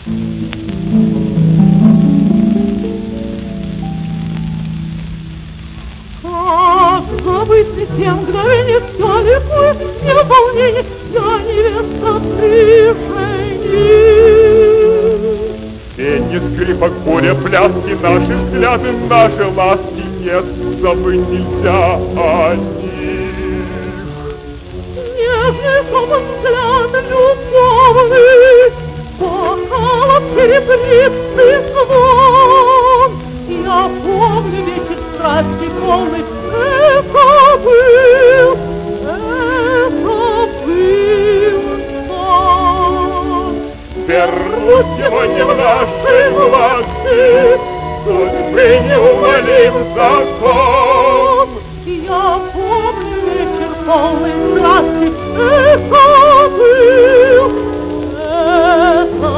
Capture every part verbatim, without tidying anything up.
Как забыть те мгновенья, вся ликует, не в волнении, я невеста сближений. Пенье скрипок, буря, пляски, наши взгляды, наши ласки, нет, забыть нельзя о них. Нежный шепот взгляд любовный, бокалов серебристый звон. Я помню вечер страсти полный, это был, это был сон. Вернуть сегодня в наши власти, судьбы неумолим закон. Я помню вечер полный страсти, это был, это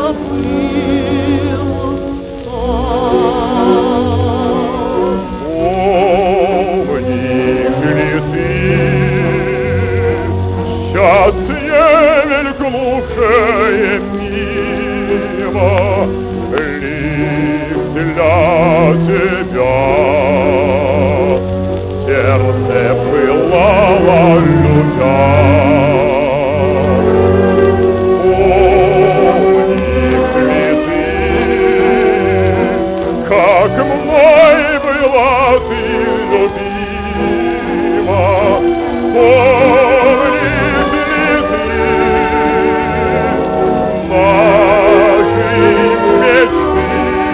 был сон. Помнишь ли ты счастье мелькнувшее мимо, лишь для тебя сердце пылало любя. Помнишь ли ты, как мной была ты любима? Помнишь ли ты наши мечты?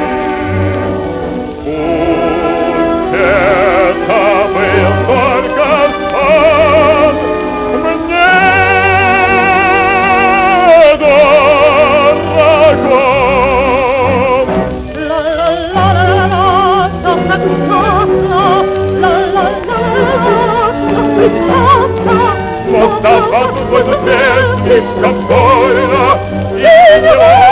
Пусть это был только сон, мне дорогой. Ла-ла-ла-ла-ла, так прекрасно, ла-ла-ла-ла-ла, так прекрасно. Но так вас будет слишком больно, и не